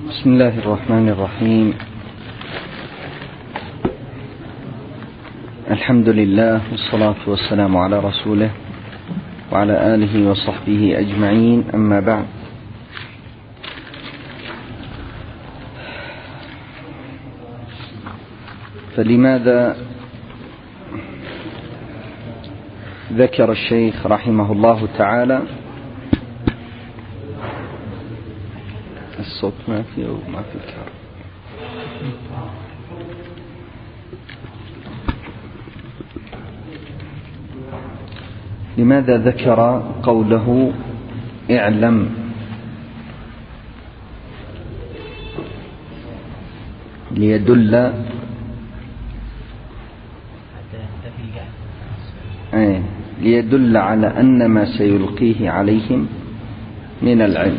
بسم الله الرحمن الرحيم. الحمد لله والصلاة والسلام على رسوله وعلى آله وصحبه أجمعين، أما بعد. فلماذا ذكر الشيخ رحمه الله تعالى الصوت ما فيه وما في كهرباء؟ لماذا ذكر قوله اعلم؟ ليدل على أن ما سيلقيه عليهم من العلم،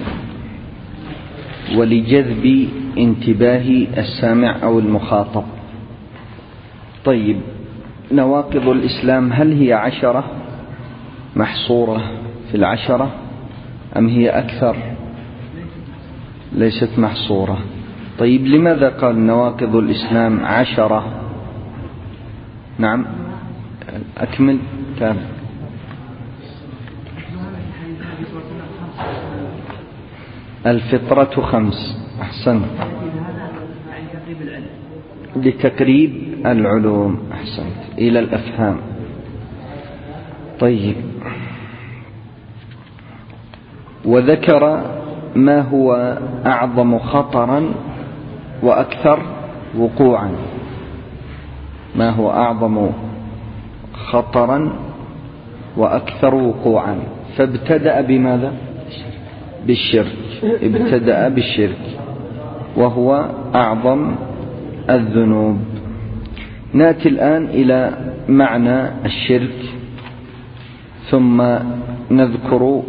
ولجذب انتباه السامع أو المخاطب. طيب، نواقض الإسلام هل هي 10 محصورة في 10 أم هي أكثر؟ ليست محصورة. طيب، لماذا قال نواقض الإسلام 10؟ نعم، أكمل كام. الفطرة 5. أحسنت، لتقريب العلوم. أحسنت إلى الأفهام. طيب، وذكر ما هو أعظم خطرا وأكثر وقوعا. ما هو أعظم خطرا وأكثر وقوعا، فابتدأ بماذا؟ بالشرك. ابتدأ بالشرك وهو أعظم الذنوب. نأتي الآن إلى معنى الشرك، ثم نذكر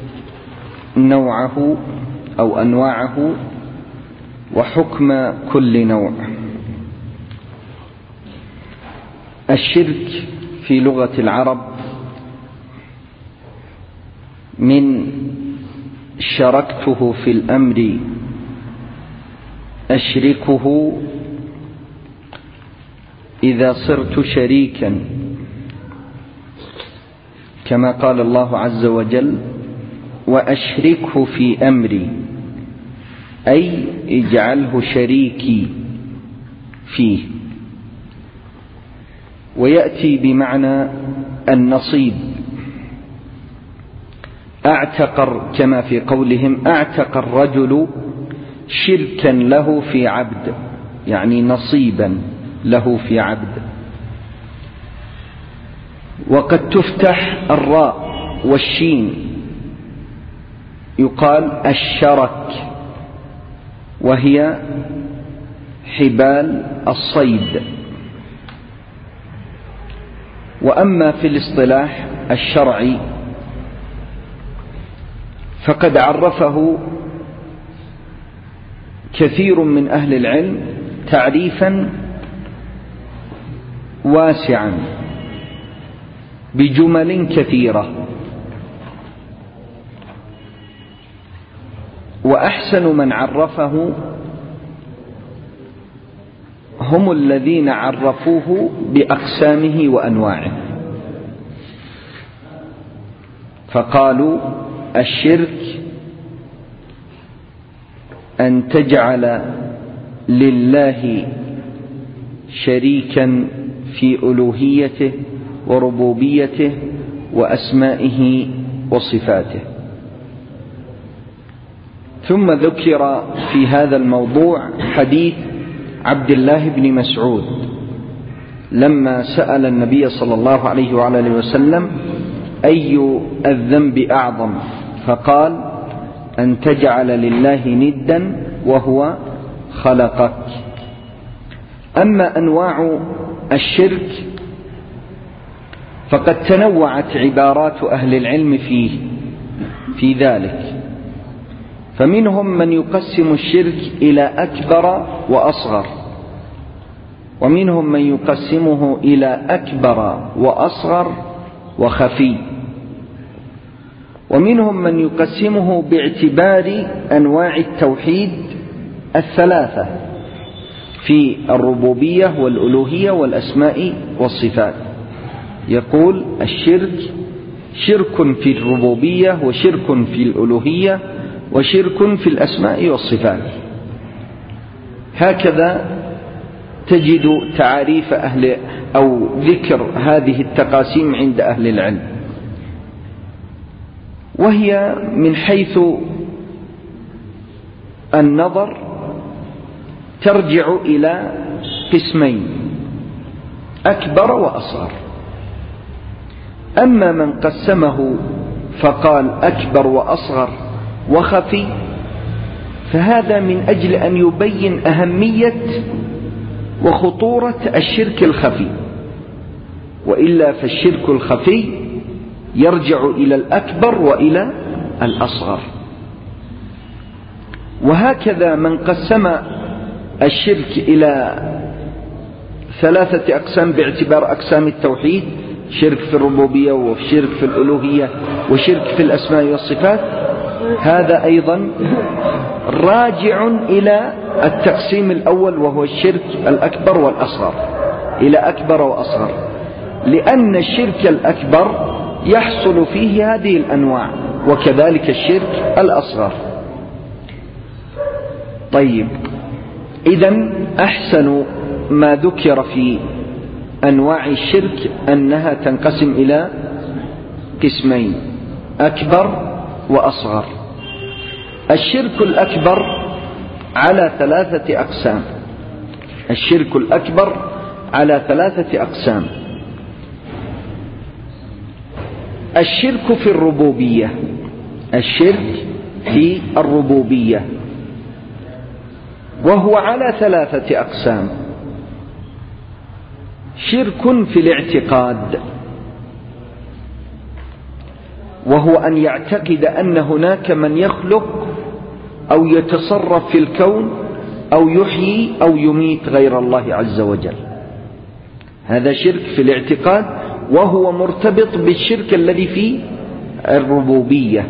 نوعه أو أنواعه وحكم كل نوع. الشرك في لغة العرب من شركته في الأمر أشركه، إذا صرت شريكا، كما قال الله عز وجل: وأشركه في أمري، أي اجعله شريكي فيه. ويأتي بمعنى النصيب. كما في قولهم: اعتق الرجل شركا له في عبد، يعني نصيبا له في عبد. وقد تفتح الراء والشين، يقال الشرك، وهي حبال الصيد. وأما في الاصطلاح الشرعي فقد عرفه كثير من أهل العلم تعريفا واسعا بجمل كثيرة. وأحسن من عرفه هم الذين عرفوه بأقسامه وأنواعه، فقالوا: الشرك أن تجعل لله شريكا في ألوهيته وربوبيته وأسمائه وصفاته. ثم ذكر في هذا الموضوع حديث عبد الله بن مسعود لما سأل النبي صلى الله عليه وعلى آله وسلم: أي الذنب أعظم؟ فقال: أن تجعل لله ندا وهو خلقك. أما أنواع الشرك فقد تنوعت عبارات أهل العلم في ذلك، فمنهم من يقسم الشرك إلى أكبر وأصغر، ومنهم من يقسمه إلى أكبر وأصغر وخفي، ومنهم من يقسمه باعتبار أنواع التوحيد الثلاثة في الربوبية والألوهية والأسماء والصفات. يقول الشرك شرك في الربوبية وشرك في الألوهية وشرك في الأسماء والصفات. هكذا تجد تعريف أو ذكر هذه التقاسيم عند أهل العلم، وهي من حيث النظر ترجع إلى قسمين: أكبر وأصغر. أما من قسمه فقال أكبر وأصغر وخفي، فهذا من أجل أن يبين أهمية وخطورة الشرك الخفي، وإلا فالشرك الخفي يرجع إلى الأكبر وإلى الأصغر. وهكذا من قسم الشرك إلى ثلاثة أقسام باعتبار أقسام التوحيد: شرك في الربوبية وشرك في الألوهية وشرك في الأسماء والصفات، هذا أيضا راجع إلى التقسيم الأول، وهو الشرك الأكبر والأصغر، إلى أكبر وأصغر، لأن الشرك الأكبر يحصل فيه هذه الأنواع، وكذلك الشرك الأصغر. طيب، إذن أحسن ما ذكر في أنواع الشرك أنها تنقسم إلى قسمين: أكبر وأصغر. الشرك الأكبر على ثلاثة أقسام. الشرك الأكبر على ثلاثة أقسام: الشرك في الربوبية. الشرك في الربوبية وهو على ثلاثة أقسام: شرك في الاعتقاد، وهو أن يعتقد أن هناك من يخلق أو يتصرف في الكون أو يحيي أو يميت غير الله عز وجل. هذا شرك في الاعتقاد، وهو مرتبط بالشرك الذي في الربوبية.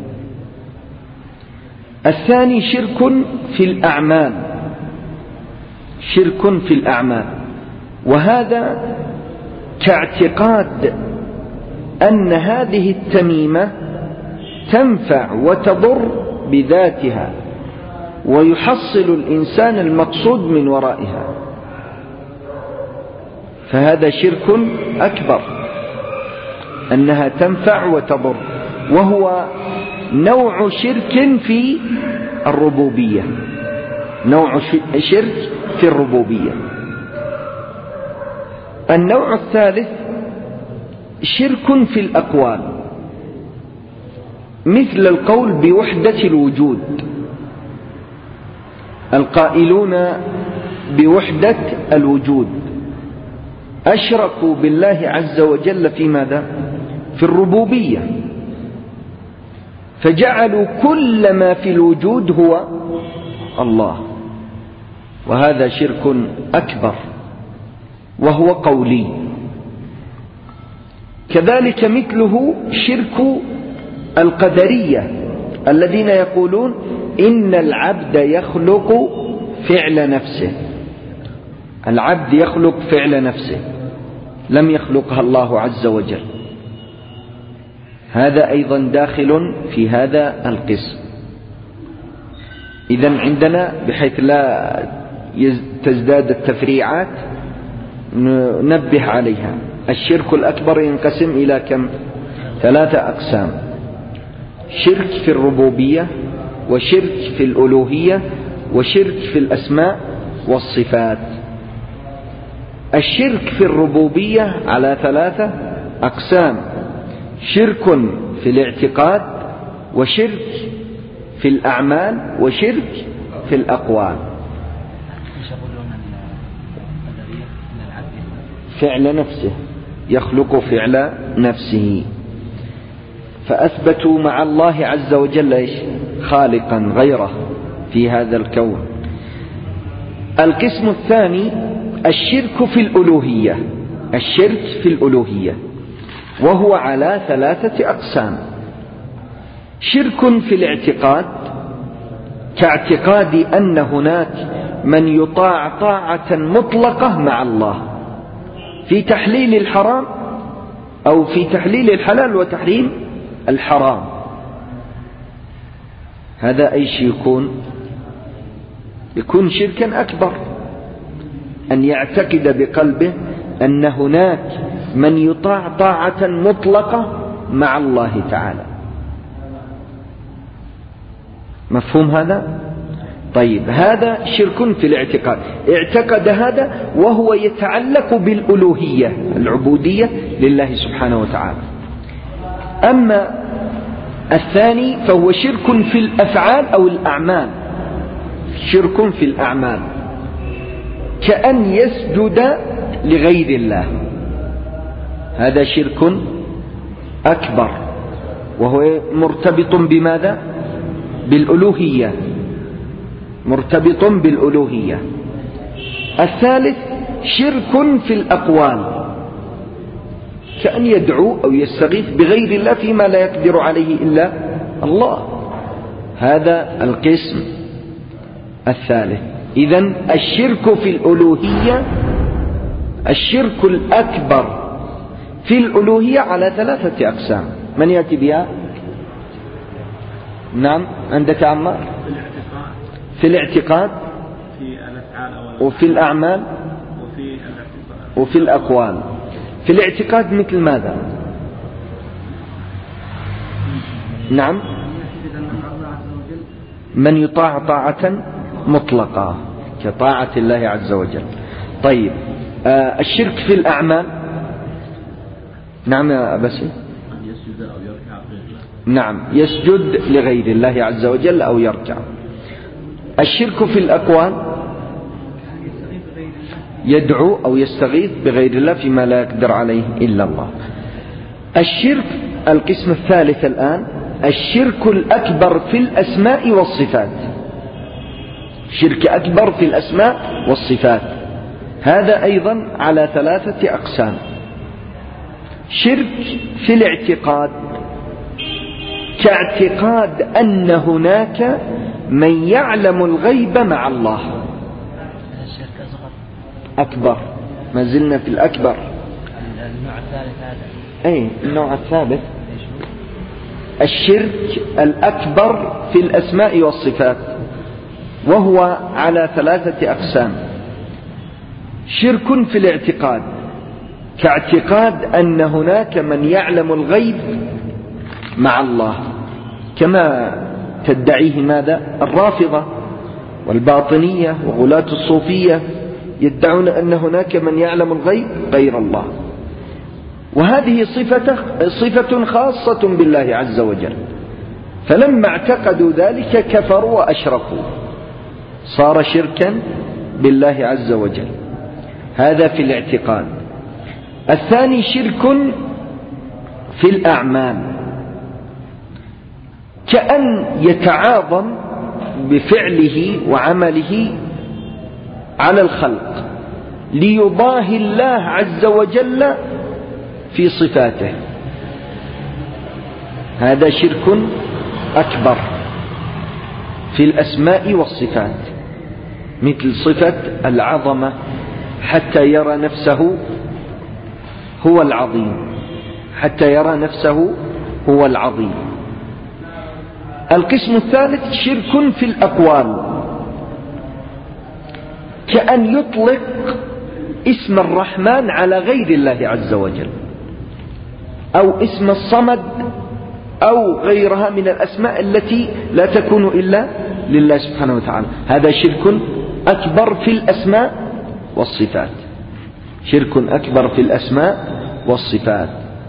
الثاني شرك في الأعمال. شرك في الأعمال، وهذا كاعتقاد أن هذه التميمة تنفع وتضر بذاتها، ويحصل الإنسان المقصود من ورائها، فهذا شرك أكبر، أنها تنفع وتضر، وهو نوع شرك في الربوبية. نوع شرك في الربوبية. النوع الثالث شرك في الأقوال، مثل القول بوحدة الوجود. القائلون بوحدة الوجود أشركوا بالله عز وجل في ماذا؟ في الربوبية، فجعلوا كل ما في الوجود هو الله، وهذا شرك أكبر وهو قولي. كذلك مثله شرك القدرية الذين يقولون إن العبد يخلق فعل نفسه. العبد يخلق فعل نفسه، لم يخلقها الله عز وجل. هذا أيضا داخل في هذا القسم. إذن عندنا بحيث لا تزداد التفريعات ننبه عليها. الشرك الأكبر ينقسم إلى كم؟ ثلاثة أقسام: شرك في الربوبية، وشرك في الألوهية، وشرك في الأسماء والصفات. الشرك في الربوبية على ثلاثة أقسام: شرك في الاعتقاد، وشرك في الأعمال، وشرك في الأقوال. فعل نفسه، يخلق فعل نفسه، فأثبتوا مع الله عز وجل خالقا غيره في هذا الكون. القسم الثاني الشرك في الألوهية. الشرك في الألوهية وهو على ثلاثة أقسام: شرك في الاعتقاد كاعتقاد أن هناك من يطاع طاعة مطلقة مع الله في تحليل الحرام أو في تحليل الحلال وتحريم الحرام. هذا أي شيء يكون شركا أكبر، أن يعتقد بقلبه أن هناك من يطاع طاعة مطلقة مع الله تعالى. مفهوم هذا؟ طيب، هذا شرك في الاعتقاد، اعتقد هذا وهو يتعلق بالألوهية العبودية لله سبحانه وتعالى. أما الثاني فهو شرك في الأفعال أو الأعمال، شرك في الأعمال كأن يسجد لغير الله، هذا شرك أكبر وهو مرتبط بماذا؟ بالألوهية، مرتبط بالألوهية. الثالث شرك في الأقوال كأن يدعو أو يستغيث بغير الله فيما لا يقدر عليه إلا الله، هذا القسم الثالث. إذن الشرك في الألوهية، الشرك الأكبر في الألوهية على 3 أقسام. من يأتي بها؟ نعم، عندك عمار؟ في الاعتقاد وفي الأعمال وفي الأقوال. في الاعتقاد مثل ماذا؟ نعم، من يطاع طاعة مطلقة كطاعة الله عز وجل. طيب، الشرك في الأعمال. نعم يا أبسي. نعم، يسجد لغير الله عز وجل أو يركع. الشرك في الأقوال يدعو أو يستغيث بغير الله فيما لا يقدر عليه إلا الله. الشرك القسم الثالث الآن، الشرك الأكبر في الأسماء والصفات، شرك أكبر في الأسماء والصفات، هذا أيضا على 3 أقسام. شرك في الاعتقاد كاعتقاد أن هناك من يعلم الغيب مع الله، أكبر، ما زلنا في الأكبر. النوع الثالث هذا أي النوع الثالث الشرك الأكبر في الأسماء والصفات، وهو على 3 أقسام. شرك في الاعتقاد كاعتقاد أن هناك من يعلم الغيب مع الله، كما تدعيه ماذا؟ الرافضة والباطنية وغلاة الصوفية يدعون أن هناك من يعلم الغيب غير الله، وهذه صفة خاصة بالله عز وجل. فلما اعتقدوا ذلك كفروا وأشركوا، صار شركا بالله عز وجل. هذا في الاعتقاد. الثاني شرك في الأعمال كأن يتعاظم بفعله وعمله على الخلق ليضاهي الله عز وجل في صفاته، هذا شرك أكبر في الأسماء والصفات، مثل صفة العظمة حتى يرى نفسه هو العظيم، حتى يرى نفسه هو العظيم. القسم الثالث شرك في الأقوال كأن يطلق اسم الرحمن على غير الله عز وجل، أو اسم الصمد أو غيرها من الأسماء التي لا تكون إلا لله سبحانه وتعالى، هذا شرك أكبر في الأسماء والصفات، شرك أكبر في الأسماء والصفات.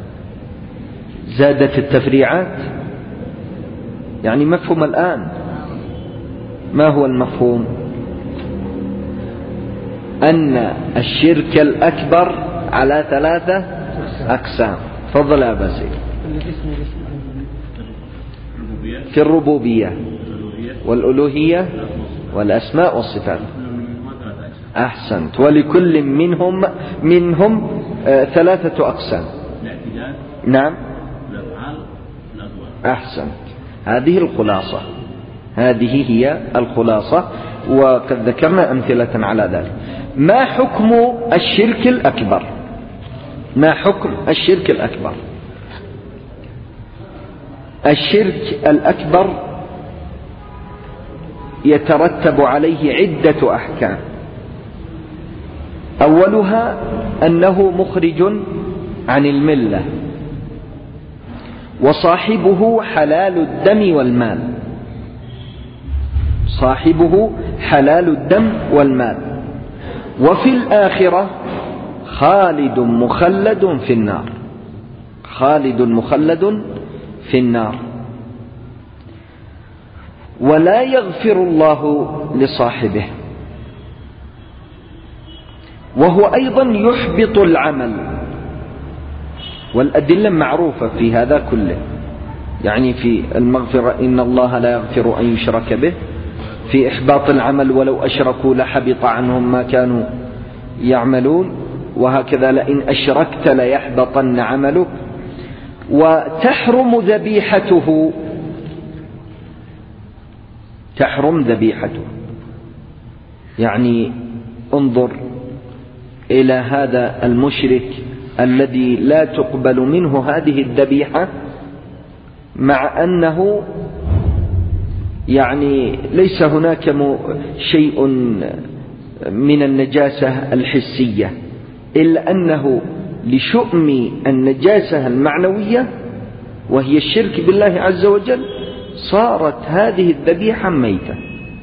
زادت التفريعات، يعني مفهوم الآن. ما هو المفهوم؟ أن الشرك الأكبر على 3 أقسام. تفضل يا باسل. في الربوبية والألوهية والأسماء والصفات. أحسنت. ولكل منهم 3 أقسام. نعم، أحسنت. هذه الخلاصة. هذه هي الخلاصة، وقد ذكرنا أمثلة على ذلك. ما حكم الشرك الأكبر؟ ما حكم الشرك الأكبر؟ الشرك الأكبر يترتب عليه عدة أحكام. أولها أنه مخرج عن الملة، وصاحبه حلال الدم والمال. صاحبه حلال الدم والمال. وفي الآخرة خالد مخلد في النار. خالد مخلد في النار. ولا يغفر الله لصاحبه. وهو أيضا يحبط العمل، والأدلة معروفة في هذا كله، يعني في المغفرة إن الله لا يغفر أن يشرك به، في إحباط العمل ولو أشركوا لحبط عنهم ما كانوا يعملون، وهكذا لئن أشركت ليحبطن عملك. وتحرم ذبيحته، تحرم ذبيحته. يعني انظر إلى هذا المشرك الذي لا تقبل منه هذه الذبيحة، مع أنه يعني ليس هناك شيء من النجاسة الحسية، إلا أنه لشؤم النجاسة المعنوية وهي الشرك بالله عز وجل صارت هذه الذبيحة ميتة.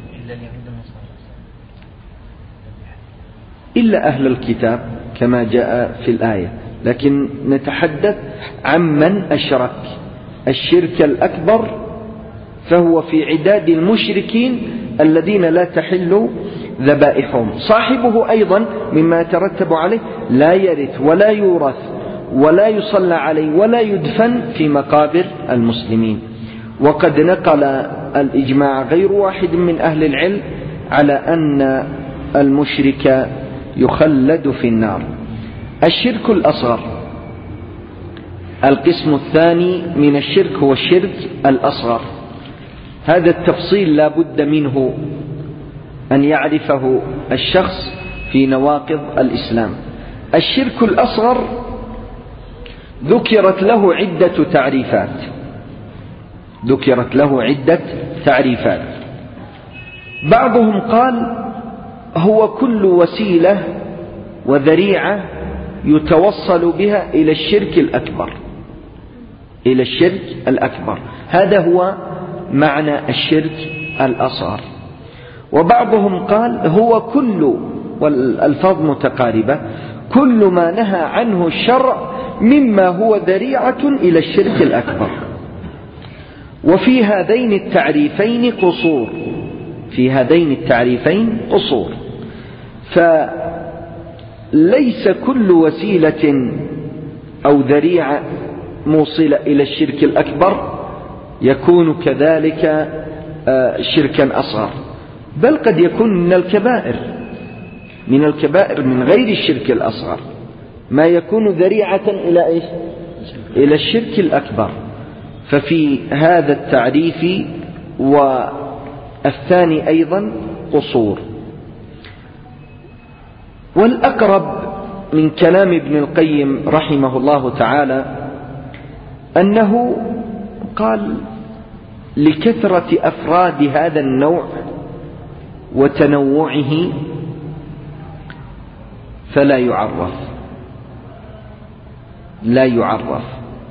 إلا أهل الكتاب كما جاء في الآية، لكن نتحدث عمن أشرك. الشرك الأكبر فهو في عداد المشركين الذين لا تحل ذبائحهم. صاحبه أيضا مما يترتب عليه لا يرث ولا يورث ولا يصلى عليه ولا يدفن في مقابر المسلمين. وقد نقل الإجماع غير واحد من أهل العلم على أن المشرك يخلد في النار. الشرك الأصغر، القسم الثاني من الشرك هو الشرك الأصغر. هذا التفصيل لا بد منه أن يعرفه الشخص في نواقض الإسلام. الشرك الأصغر ذكرت له عدة تعريفات، ذكرت له عدة تعريفات. بعضهم قال هو كل وسيلة وذريعة يتوصل بها إلى الشرك الأكبر، إلى الشرك الأكبر. هذا هو معنى الشرك الأصغر. وبعضهم قال هو كل، والألفاظ متقاربة، كل ما نهى عنه الشرع مما هو ذريعة إلى الشرك الأكبر. وفي هذين التعريفين قصور، في هذين التعريفين قصور. فليس كل وسيلة أو ذريعة موصلة إلى الشرك الأكبر يكون كذلك شركا أصغر، بل قد يكون من الكبائر، من الكبائر من غير الشرك الأصغر ما يكون ذريعة إلى إيش؟ إلى الشرك الأكبر. ففي هذا التعريف والثاني أيضا قصور. والأقرب من كلام ابن القيم رحمه الله تعالى أنه قال لكثرة أفراد هذا النوع وتنوعه فلا يعرف، لا يعرف.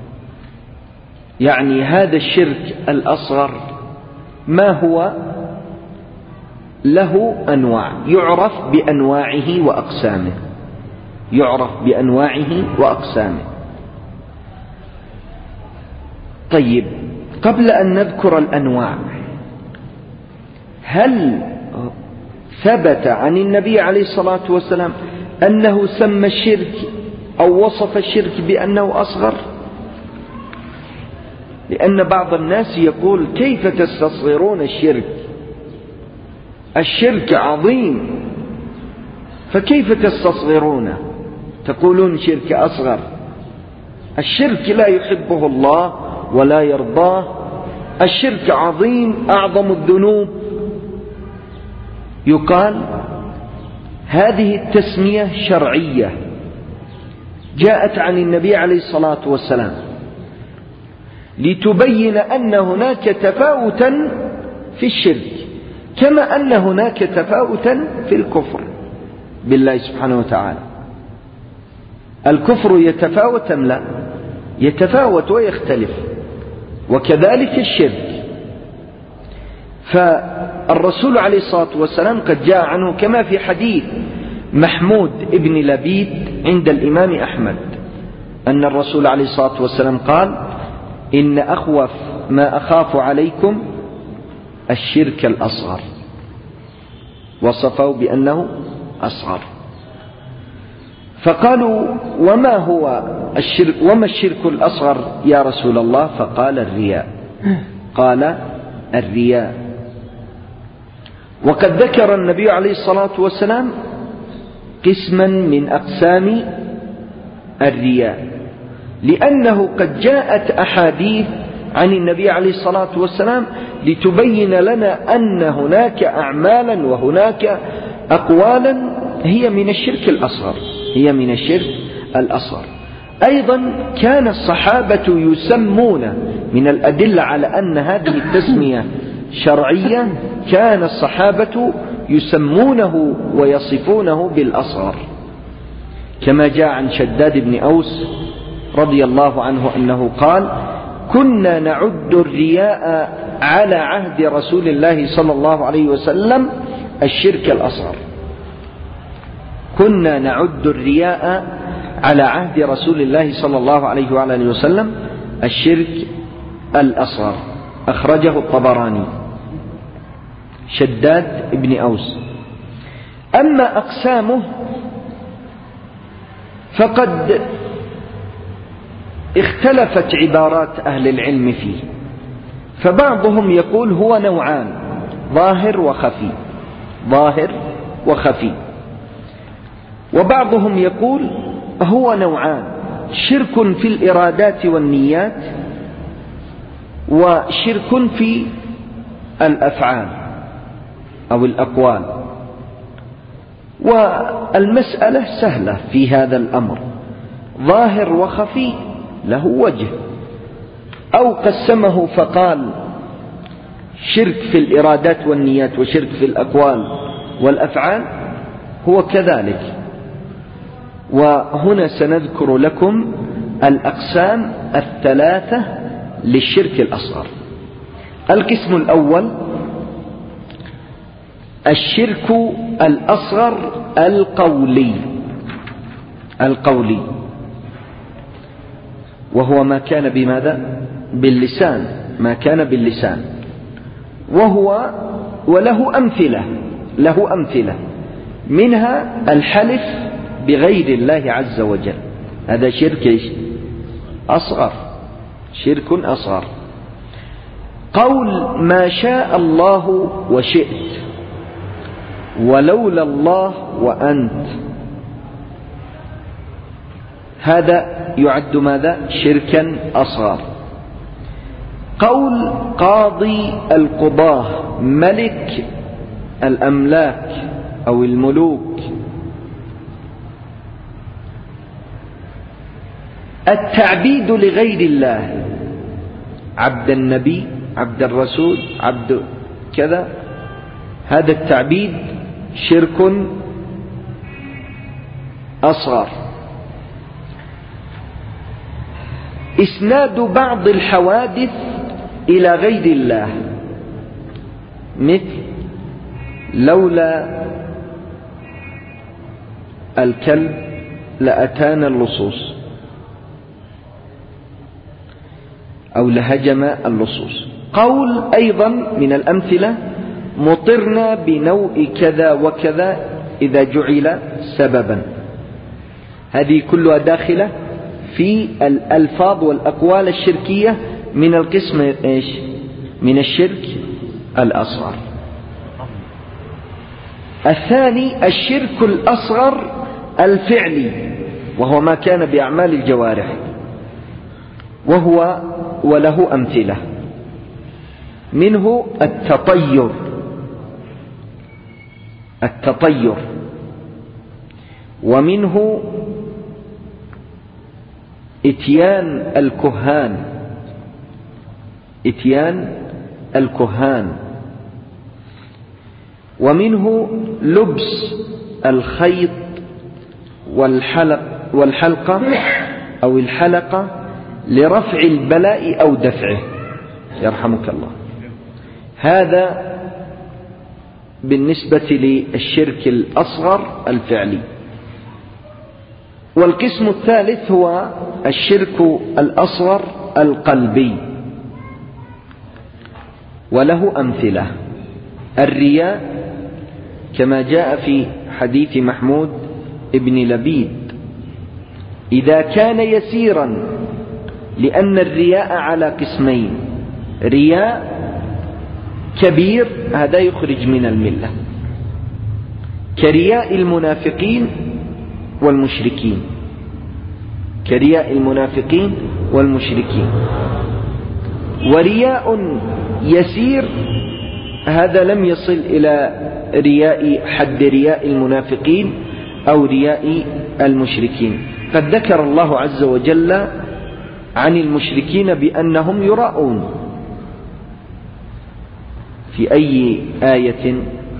يعني هذا الشرك الأصغر ما هو له أنواع، يعرف بأنواعه وأقسامه، يعرف بأنواعه وأقسامه. طيب، قبل أن نذكر الأنواع، هل ثبت عن النبي عليه الصلاة والسلام أنه سمى الشرك أو وصف الشرك بأنه أصغر؟ لأن بعض الناس يقول كيف تستصغرون الشرك؟ الشرك عظيم، فكيف تستصغرونه؟ تقولون شرك أصغر. الشرك لا يحبه الله ولا يرضاه، الشرك عظيم أعظم الذنوب، يقال هذه التسمية شرعية جاءت عن النبي عليه الصلاة والسلام لتبين أن هناك تفاوتا في الشرك كما أن هناك تفاوتا في الكفر بالله سبحانه وتعالى. الكفر يتفاوت أم لا؟ يتفاوت ويختلف، وكذلك الشرك. فالرسول عليه الصلاة والسلام قد جاء عنه كما في حديث محمود ابن لبيد عند الإمام أحمد أن الرسول عليه الصلاة والسلام قال: إن أخوف ما أخاف عليكم الشرك الأصغر، وصفه بأنه أصغر. فقالوا: وما هو الشرك، وما الشرك الأصغر يا رسول الله؟ فقال: الرياء. قال: الرياء. وقد ذكر النبي عليه الصلاة والسلام قسما من أقسام الرياء، لأنه قد جاءت أحاديث عن النبي عليه الصلاة والسلام لتبين لنا أن هناك أعمالا وهناك أقوالا هي من الشرك الأصغر، هي من الشرك الأصغر. أيضا كان الصحابة يسمون من الأدلة على أن هذه التسمية شرعية، كان الصحابة يسمونه ويصفونه بالأصغر، كما جاء عن شداد بن أوس رضي الله عنه أنه قال: كنا نعد الرياء على عهد رسول الله صلى الله عليه وسلم الشرك الأصغر. كنا نعد الرياء على عهد رسول الله صلى الله عليه وآله وسلم الشرك الأصغر. أخرجه الطبراني. شداد بن أوس. أما أقسامه فقد اختلفت عبارات أهل العلم فيه، فبعضهم يقول هو نوعان: ظاهر وخفي، ظاهر وخفي. وبعضهم يقول هو نوعان: شرك في الإرادات والنيات، وشرك في الأفعال أو الأقوال. والمسألة سهلة في هذا الأمر، ظاهر وخفي له وجه، أو قسمه فقال شرك في الإرادات والنيات وشرك في الأقوال والأفعال، هو كذلك. وهنا سنذكر لكم الأقسام الثلاثة للشرك الأصغر. القسم الأول الشرك الأصغر القولي، وهو ما كان بماذا؟ باللسان، ما كان باللسان. وله أمثلة منها الحلف بغير الله عز وجل، هذا شرك أصغر، شرك أصغر. قول ما شاء الله وشئت، ولولا الله وأنت، هذا يعد ماذا؟ شركا أصغر. قول قاضي القضاة، ملك الأملاك أو الملوك. التعبيد لغير الله، عبد النبي، عبد الرسول، عبد كذا، هذا التعبيد شرك أصغر. إسناد بعض الحوادث إلى غير الله، مثل لولا الكلب لأتانا اللصوص، أو لهجم اللصوص. قول أيضا من الأمثلة مطرنا بنوء كذا وكذا إذا جعل سببا، هذه كلها داخلة في الألفاظ والأقوال الشركية من القسم إيش؟ من الشرك الأصغر. الثاني الشرك الأصغر الفعلي، وهو ما كان بأعمال الجوارح، وله أمثلة. منه التطير، ومنه إتيان الكهان، ومنه لبس الخيط والحلقة أو الحلقة لرفع البلاء أو دفعه، يرحمك الله. هذا بالنسبة للشرك الأصغر الفعلي. والقسم الثالث هو الشرك الأصغر القلبي، وله أمثلة. الرياء كما جاء في حديث محمود ابن لبيد: إذا كان يسيرا، لأن الرياء على قسمين: رياء كبير هذا يخرج من الملة، كرياء المنافقين والمشركين، ورياء يسير هذا لم يصل إلى حد رياء المنافقين أو رياء المشركين. قد ذكر الله عز وجل عن المشركين بأنهم يراءون في أي آية؟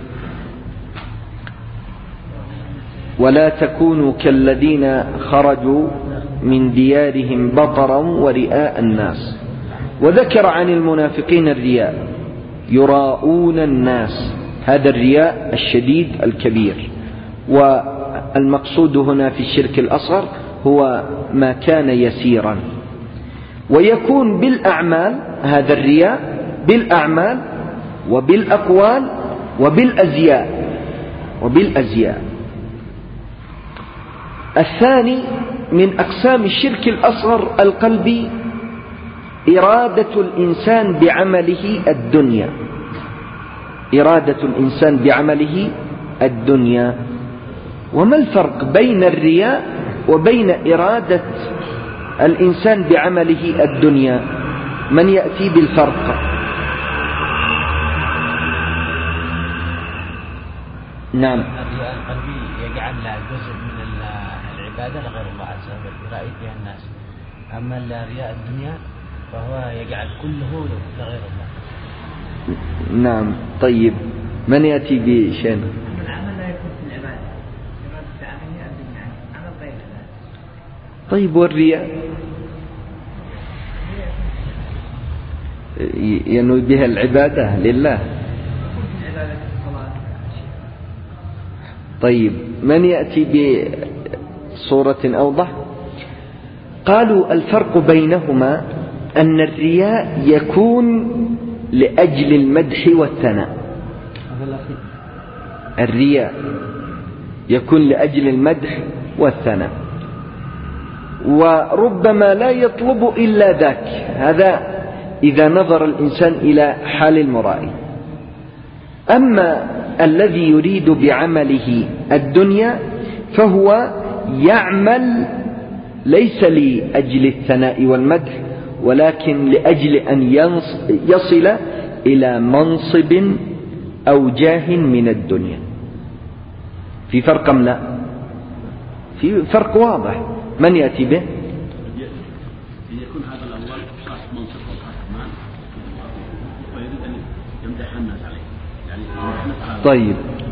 ولا تكونوا كالذين خرجوا من ديارهم بطرا ورئاء الناس. وذكر عن المنافقين الرياء، يراءون الناس، هذا الرياء الشديد الكبير. والمقصود هنا في الشرك الأصغر هو ما كان يسيرا، ويكون بالأعمال، هذا الرياء بالأعمال وبالأقوال وبالأزياء. الثاني من أقسام الشرك الأصغر القلبي إرادة الإنسان بعمله الدنيا. وما الفرق بين الرياء وبين إرادة الإنسان بعمله الدنيا؟ من يأتي بالفرق؟ نعم. الرياء القلبي يجعل جزء من العبادة لغير الله عز وجل يرائي فيها الناس، أما الرياء الدنيا فهو يجعل كله لغير الله. نعم. طيب، من يأتي بشيء؟ العمل لا يكون في العبادة، إرادة عمله الدنيا، عمل غير الله. طيب، والرياء ينوي بها العبادة لله. طيب، من يأتي بصورة أوضح؟ قالوا الفرق بينهما أن الرياء يكون لأجل المدح والثناء. الرياء يكون لأجل المدح والثناء، وربما لا يطلب إلا ذاك، هذا إذا نظر الإنسان إلى حال المرائي. أما الذي يريد بعمله الدنيا فهو يعمل ليس لأجل الثناء والمدح، ولكن لأجل أن يصل إلى منصب أو جاه من الدنيا. في فرق أم لا؟ في فرق واضح. من يأتي به؟ يكون هذا الأول صاحب منصب وصاحب مال ويريد أن يمدح الناس عليه، يعني طيب،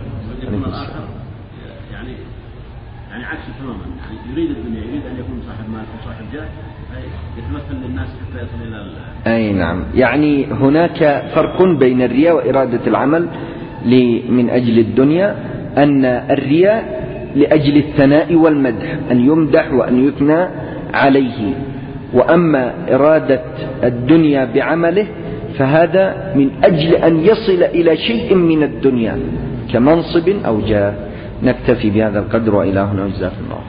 يعني عكس تماما، يعني يريد الدنيا، يريد أن يكون صاحب مال وصاحب جاه، يتمثل للناس حتى يصل إلى أي نعم. يعني هناك فرق بين الرياء وإرادة العمل من أجل الدنيا، أن الرياء لأجل الثناء والمدح، أن يمدح وأن يثنى عليه. وأما إرادة الدنيا بعمله فهذا من أجل أن يصل إلى شيء من الدنيا كمنصب أو جاه. نكتفي بهذا القدر، وإلى هنا جزاكم الله.